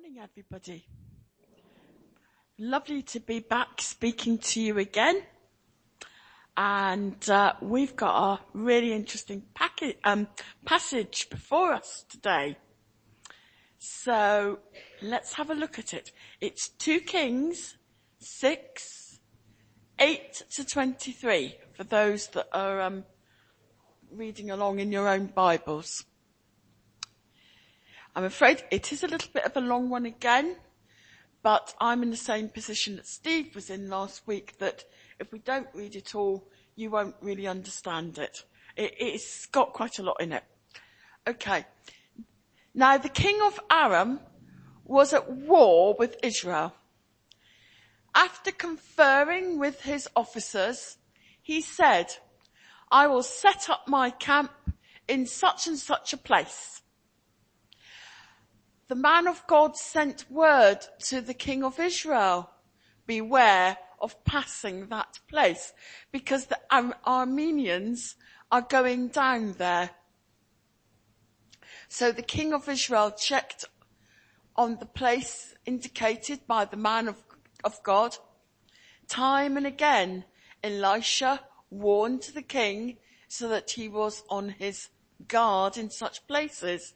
Morning, everybody. Lovely to be back speaking to you again. And we've got a really interesting passage before us today. So let's have a look at it. It's 2 Kings 6, 8 to 23 for those that are reading along in your own Bibles. I'm afraid it is a little bit of a long one again, but I'm in the same position that Steve was in last week, that if we don't read it all, you won't really understand it. It's got quite a lot in it. Okay. Now the king of Aram was at war with Israel. After conferring with his officers, he said, I will set up my camp in such and such a place. The man of God sent word to the king of Israel, beware of passing that place, because the Armenians are going down there. So the king of Israel checked on the place indicated by the man of God. Time and again, Elisha warned the king so that he was on his guard in such places.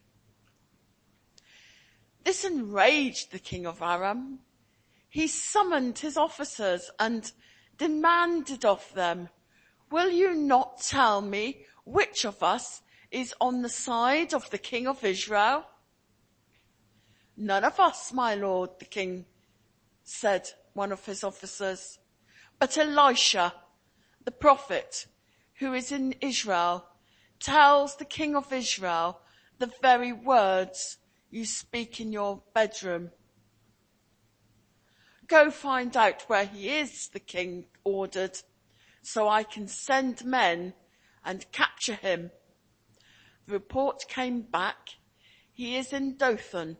This enraged the king of Aram. He summoned his officers and demanded of them, will you not tell me which of us is on the side of the king of Israel? None of us, my lord, the king said, one of his officers, but Elisha, the prophet, who is in Israel, tells the king of Israel the very words you speak in your bedroom. Go find out where he is, the king ordered, so I can send men and capture him. The report came back. He is in Dothan.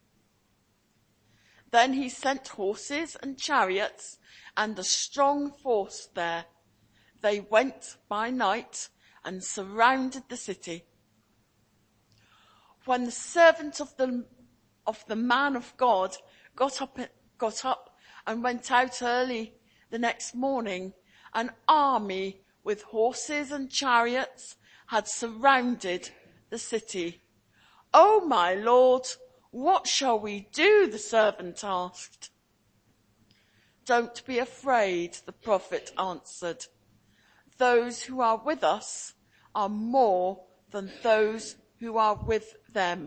Then he sent horses and chariots and a strong force there. They went by night and surrounded the city. When the servant of the man of God got up and went out early the next morning, an army with horses and chariots had surrounded the city. Oh, my lord, what shall we do? The servant asked. Don't be afraid, the prophet answered. Those who are with us are more than those who are with them.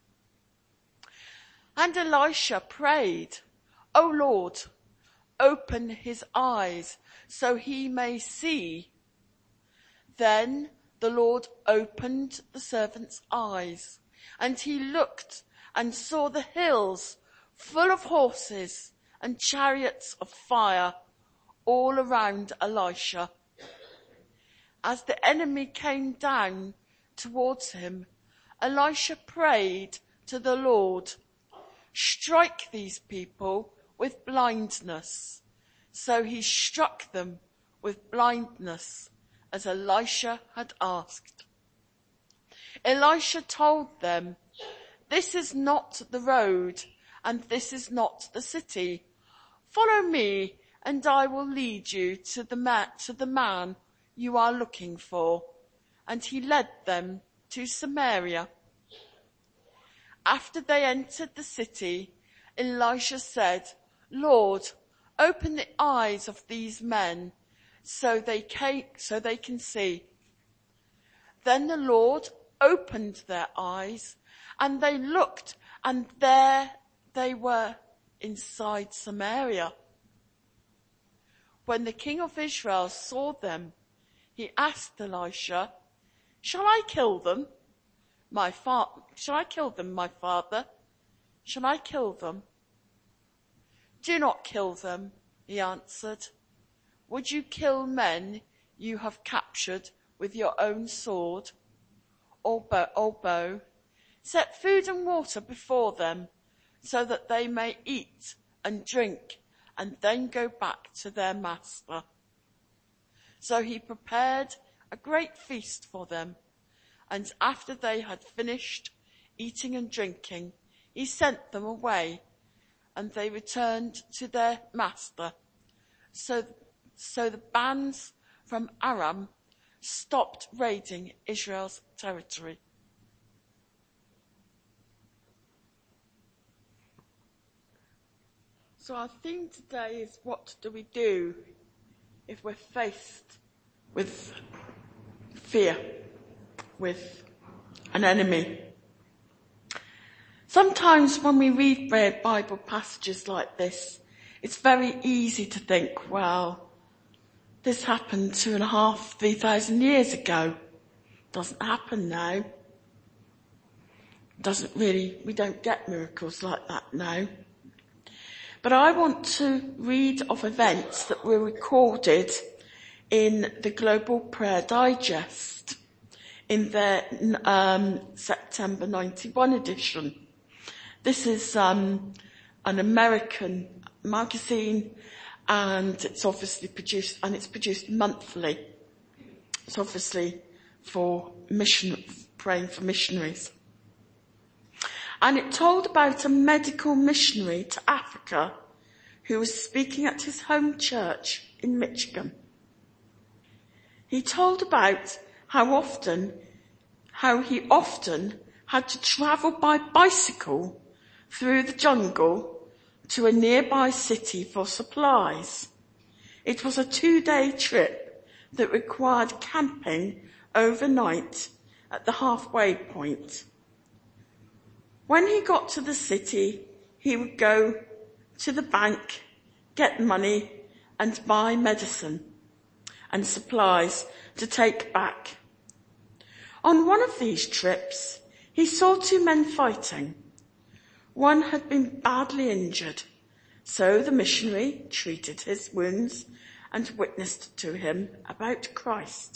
And Elisha prayed, O Lord, open his eyes so he may see. Then the Lord opened the servant's eyes, and he looked and saw the hills full of horses and chariots of fire all around Elisha. As the enemy came down towards him, Elisha prayed to the Lord, strike these people with blindness. So he struck them with blindness, as Elisha had asked. Elisha told them, this is not the road, and this is not the city. Follow me, and I will lead you to the man you are looking for. And he led them to Samaria. After they entered the city, Elisha said, Lord, open the eyes of these men so they can see. Then the Lord opened their eyes, and they looked, and there they were inside Samaria. When the king of Israel saw them, he asked Elisha, shall I kill them, my father? Shall I kill them? Do not kill them, he answered. Would you kill men you have captured with your own sword or bow? Set food and water before them so that they may eat and drink and then go back to their master. So he prepared a great feast for them, and after they had finished eating and drinking, he sent them away and they returned to their master. So the bands from Aram stopped raiding Israel's territory. So our theme today is, what do we do if we're faced with fear, with an enemy? Sometimes when we read Bible passages like this, it's very easy to think, well, this happened 3,500 years ago. Doesn't happen now. We don't get miracles like that now. But I want to read of events that were recorded in the Global Prayer Digest in their September 91 edition. This is an American magazine, and it's obviously produced monthly. It's obviously for praying for missionaries. And it told about a medical missionary to Africa who was speaking at his home church in Michigan. He told about how he often had to travel by bicycle through the jungle to a nearby city for supplies. It was a 2-day trip that required camping overnight at the halfway point. When he got to the city, he would go to the bank, get money, and buy medicine and supplies to take back. On one of these trips, he saw 2 men fighting. One had been badly injured, so the missionary treated his wounds and witnessed to him about Christ.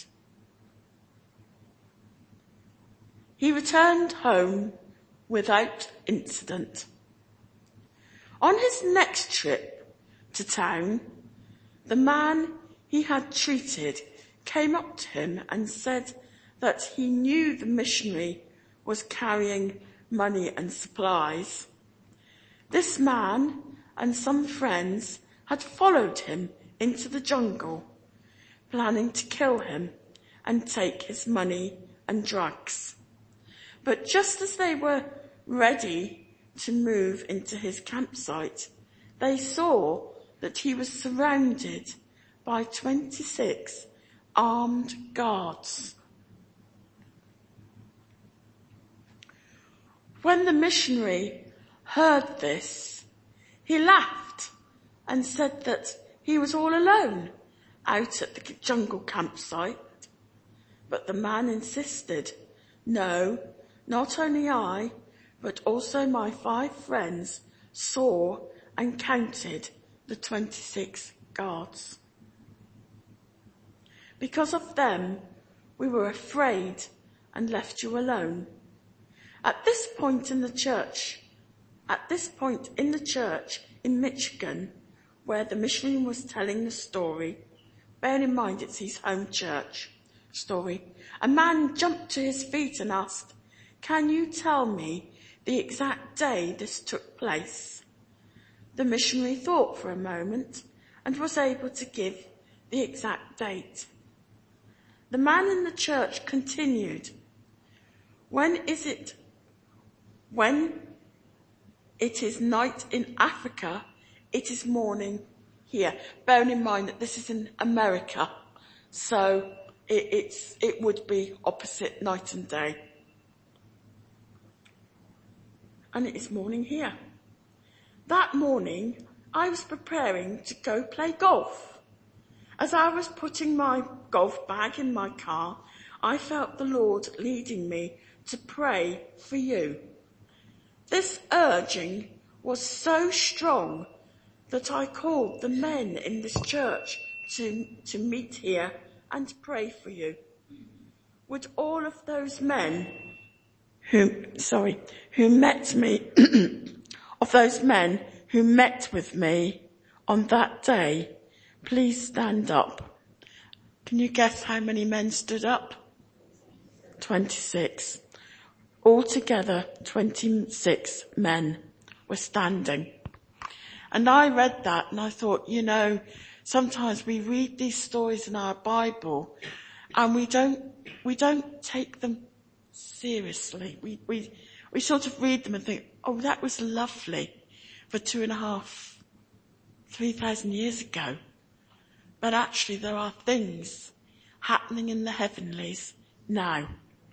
He returned home without incident. On his next trip to town, the man he had treated came up to him and said that he knew the missionary was carrying money and supplies. This man and some friends had followed him into the jungle, planning to kill him and take his money and drugs. But just as they were ready to move into his campsite, they saw that he was surrounded by 26 armed guards. When the missionary heard this, he laughed and said that he was all alone out at the jungle campsite. But the man insisted, "No, not only I, but also my 5 friends saw and counted the 26 guards. Because of them, we were afraid and left you alone." At this point in the church in Michigan, where the missionary was telling the story, bear in mind it's his home church story, a man jumped to his feet and asked, "Can you tell me the exact day this took place?" The missionary thought for a moment and was able to give the exact date. The man in the church continued, When it is night in Africa, it is morning here. Bearing in mind that this is in America, so it would be opposite night and day. And it is morning here. That morning, I was preparing to go play golf. As I was putting my golf bag in my car, I felt the Lord leading me to pray for you. This urging was so strong that I called the men in this church to meet here and pray for you. Would all of those men who met with me on that day, please stand up. Can you guess how many men stood up? 26. Altogether, 26 men were standing. And I read that and I thought, sometimes we read these stories in our Bible and we don't take them seriously. We sort of read them and think, oh, that was lovely for 2,500, 3,000 years ago. But actually there are things happening in the heavenlies now.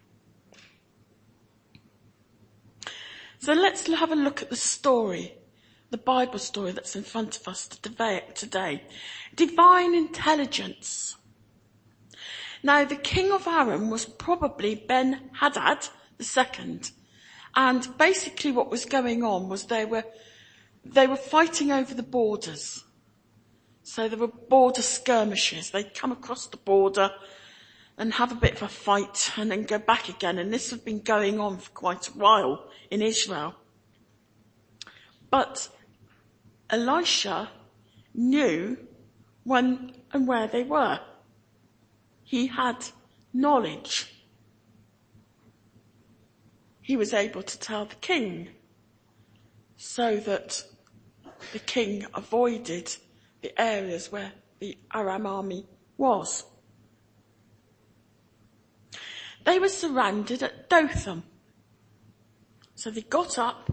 So let's have a look at the story, the Bible story that's in front of us today. Divine intelligence. Now the king of Aram was probably Ben-Hadad II. And basically what was going on was they were fighting over the borders. So there were border skirmishes. They'd come across the border and have a bit of a fight and then go back again. And this had been going on for quite a while in Israel. But Elisha knew when and where they were. He had knowledge. He was able to tell the king so that the king avoided the areas where the Aram army was. They were surrounded at Dothan. So they got up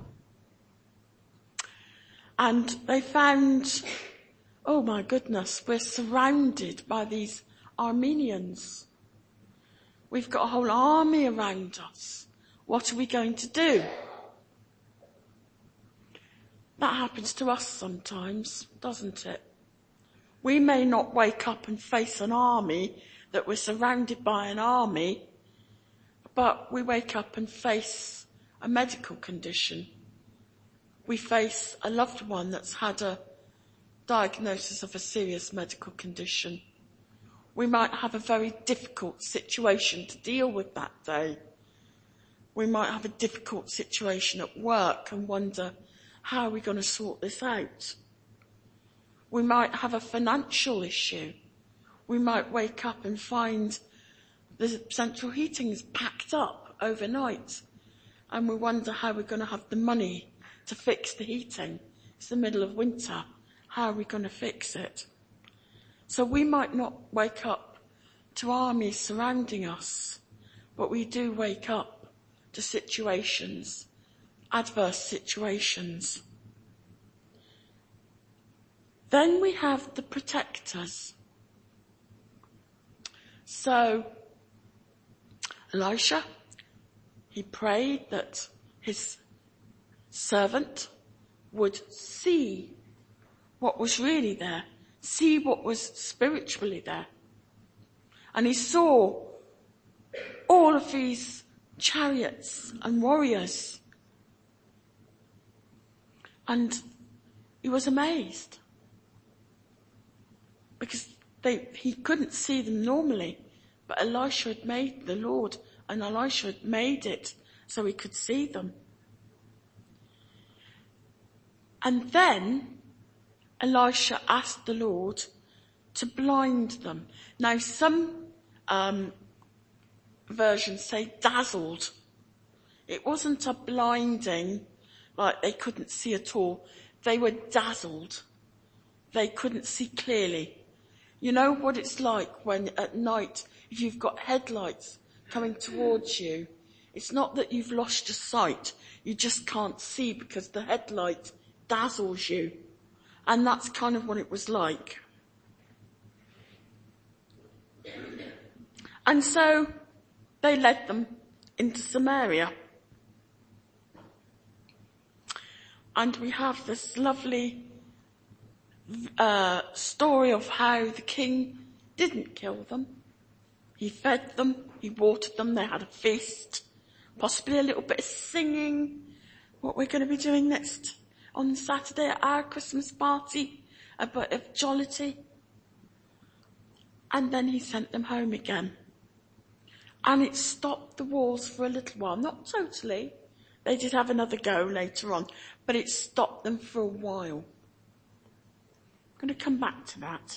and they found, oh my goodness, we're surrounded by these Armenians. We've got a whole army around us. What are we going to do? That happens to us sometimes, doesn't it? We may not wake up and face an army, that we're surrounded by an army, but we wake up and face a medical condition. We face a loved one that's had a diagnosis of a serious medical condition. We might have a very difficult situation to deal with that day. We might have a difficult situation at work and wonder, how are we going to sort this out? We might have a financial issue. We might wake up and find the central heating is packed up overnight and we wonder how we're going to have the money to fix the heating. It's the middle of winter. How are we going to fix it? So we might not wake up to armies surrounding us, but we do wake up to situations, adverse situations. Then we have the protectors. So Elisha, he prayed that his servant would see what was really there, see what was spiritually there. And he saw all of these chariots and warriors. And he was amazed. Because he couldn't see them normally. But Elisha had made the Lord, and Elisha had made it so he could see them. And then Elisha asked the Lord to blind them. Now some versions say dazzled. It wasn't a blinding, like they couldn't see at all. They were dazzled. They couldn't see clearly. You know what it's like when at night, if you've got headlights coming towards you, it's not that you've lost your sight, you just can't see because the headlight dazzles you. And that's kind of what it was like. And so they led them into Samaria. And we have this lovely story of how the king didn't kill them. He fed them, he watered them, they had a feast, possibly a little bit of singing, what we're going to be doing next on Saturday at our Christmas party, a bit of jollity. And then he sent them home again. And it stopped the wars for a little while, not totally. They did have another go later on, but it stopped them for a while. I'm going to come back to that.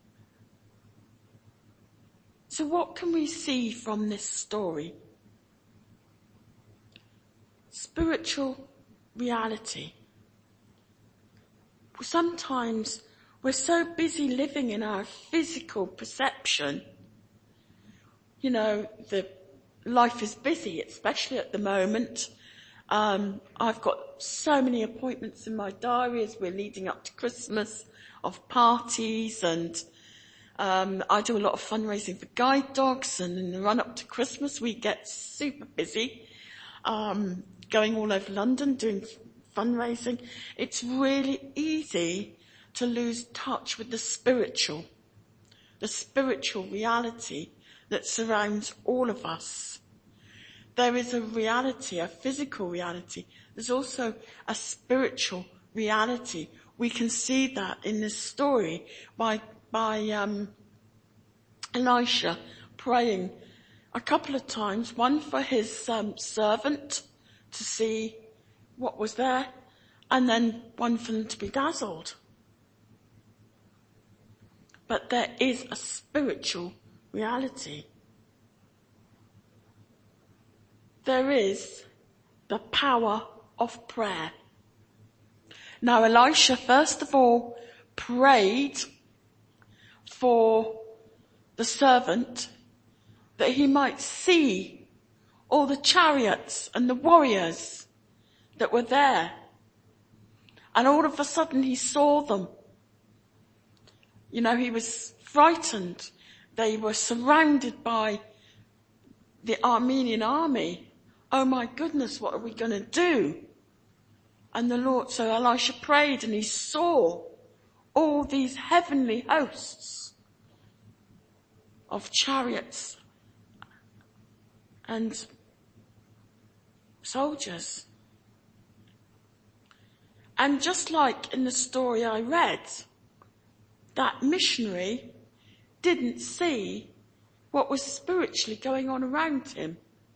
So what can we see from this story? Spiritual reality. sometimes we're so busy living in our physical perception. You know, the life is busy, especially at the moment. I've got so many appointments in my diary as we're leading up to Christmas, of parties, and I do a lot of fundraising for guide dogs, and in the run up to Christmas we get super busy, going all over London doing fundraising. It's really easy to lose touch with the spiritual reality that surrounds all of us. There is a reality, a physical reality. There's also a spiritual reality. We can see that in this story by Elisha praying a couple of times, one for his servant to see what was there, and then one for them to be dazzled. But there is a spiritual reality. There is the power of prayer. Now Elisha first of all prayed for the servant that he might see all the chariots and the warriors that were there. And all of a sudden he saw them. You know, he was frightened. They were surrounded by the Armenian army. Oh my goodness, what are we going to do? And so Elisha prayed and he saw all these heavenly hosts of chariots and soldiers. And just like in the story I read, that missionary didn't see what was spiritually going on around him,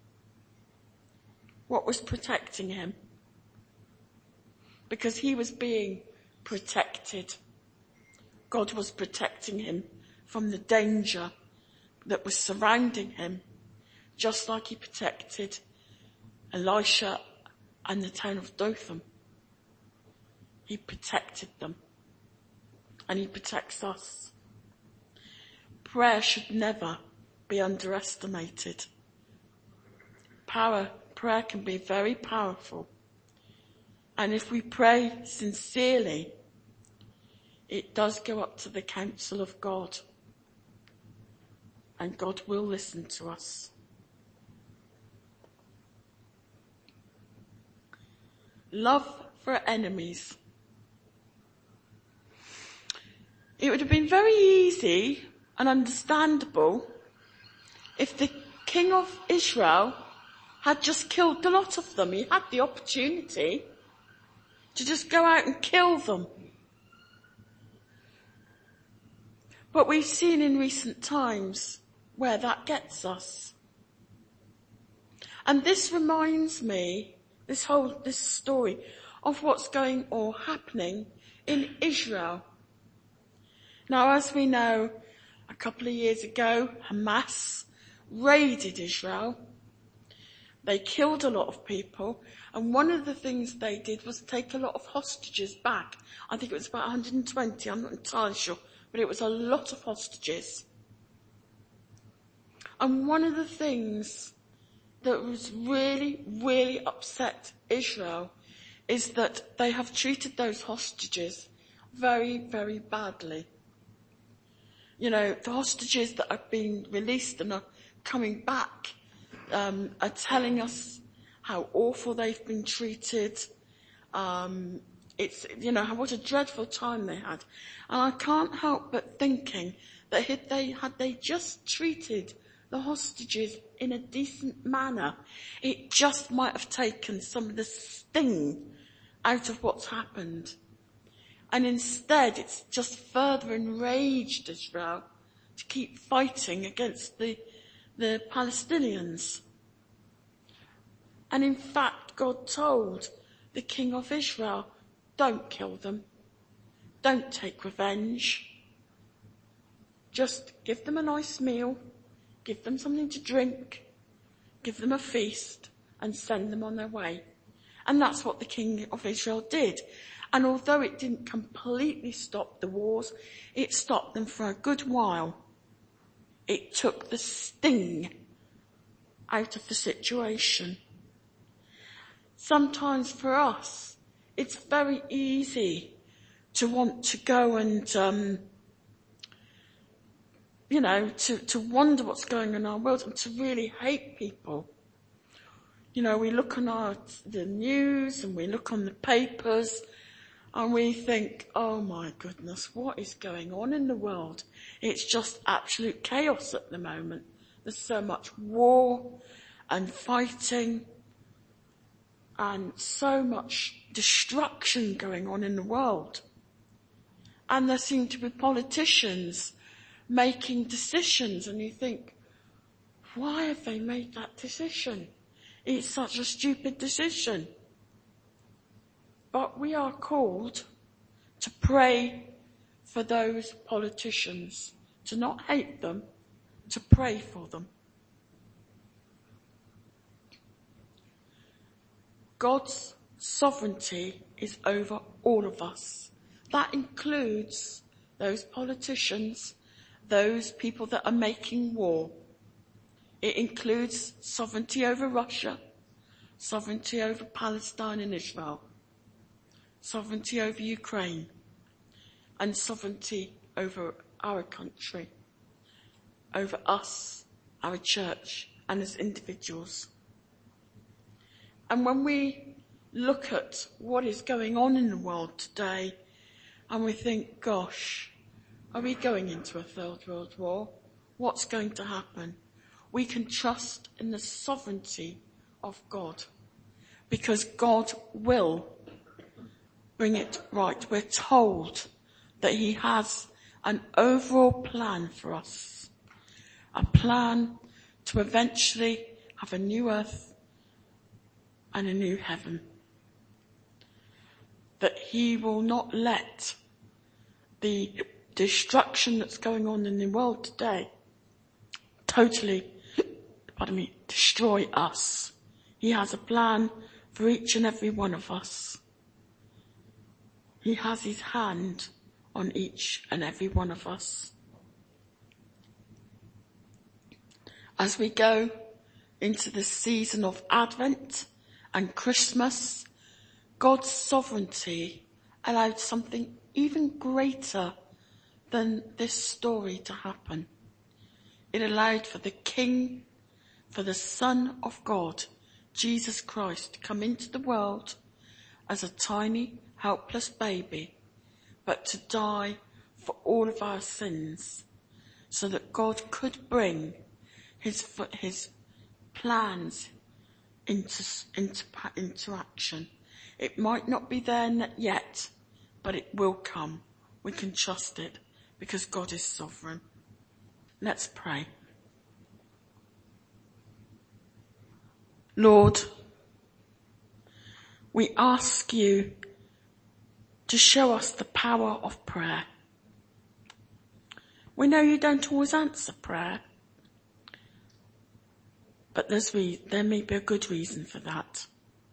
what was protecting him, because he was being protected. God was protecting him from the danger that was surrounding him, just like he protected Elisha and the town of Dothan. He protected them, and he protects us. Prayer should never be underestimated. Prayer can be very powerful. And if we pray sincerely, it does go up to the counsel of God. And God will listen to us. Love for enemies. It would have been very easy and understandable if the king of Israel had just killed the lot of them. He had the opportunity to just go out and kill them. But we've seen in recent times where that gets us. And this reminds me, this story, of what's going or happening in Israel. Now, as we know, a couple of years ago, Hamas raided Israel. They killed a lot of people, and one of the things they did was take a lot of hostages back. I think it was about 120, I'm not entirely sure, but it was a lot of hostages. And one of the things that was really, really upset Israel is that they have treated those hostages very, very badly. You know, the hostages that have been released and are coming back are telling us how awful they've been treated. It's, you know, what a dreadful time they had. And I can't help but thinking that had they just treated the hostages in a decent manner, it just might have taken some of the sting out of what's happened. And instead, it's just further enraged Israel to keep fighting against the Palestinians. And in fact, God told the king of Israel, don't kill them. Don't take revenge. Just give them a nice meal, give them something to drink, give them a feast, and send them on their way. And that's what the king of Israel did. And although it didn't completely stop the wars, it stopped them for a good while. It took the sting out of the situation. Sometimes for us, it's very easy to want to go and, to wonder what's going on in our world and to really hate people. We look on the news and we look on the papers and we think, oh my goodness, what is going on in the world? It's just absolute chaos at the moment. There's so much war and fighting and so much destruction going on in the world. And there seem to be politicians making decisions and you think, why have they made that decision? It's such a stupid decision. But we are called to pray for those politicians, to not hate them, to pray for them. God's sovereignty is over all of us. That includes those politicians, those people that are making war. It includes sovereignty over Russia, sovereignty over Palestine and Israel, sovereignty over Ukraine, and sovereignty over our country, over us, our church, and as individuals. And when we look at what is going on in the world today, and we think, gosh, are we going into a third world war? What's going to happen? We can trust in the sovereignty of God, because God will bring it right. We're told that he has an overall plan for us, a plan to eventually have a new earth and a new heaven. That he will not let the destruction that's going on in the world today totally, destroy us. He has a plan for each and every one of us. He has his hand on each and every one of us. As we go into the season of Advent and Christmas, God's sovereignty allowed something even greater than this story to happen. It allowed for the King, for the Son of God, Jesus Christ, to come into the world as a tiny, helpless baby, but to die for all of our sins, so that God could bring his plans into action. It might not be there yet, but it will come. We can trust it because God is sovereign. Let's pray. Lord, we ask you to show us the power of prayer. We know you don't always answer prayer, but there may be a good reason for that.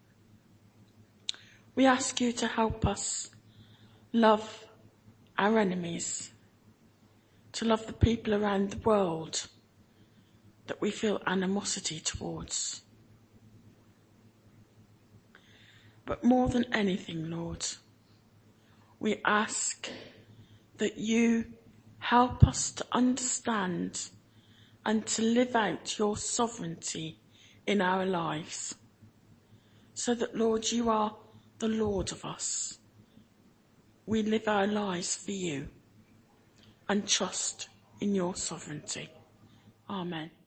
We ask you to help us love our enemies, to love the people around the world that we feel animosity towards. But more than anything, Lord, we ask that you help us to understand and to live out your sovereignty in our lives, so that, Lord, you are the Lord of us. We live our lives for you and trust in your sovereignty. Amen.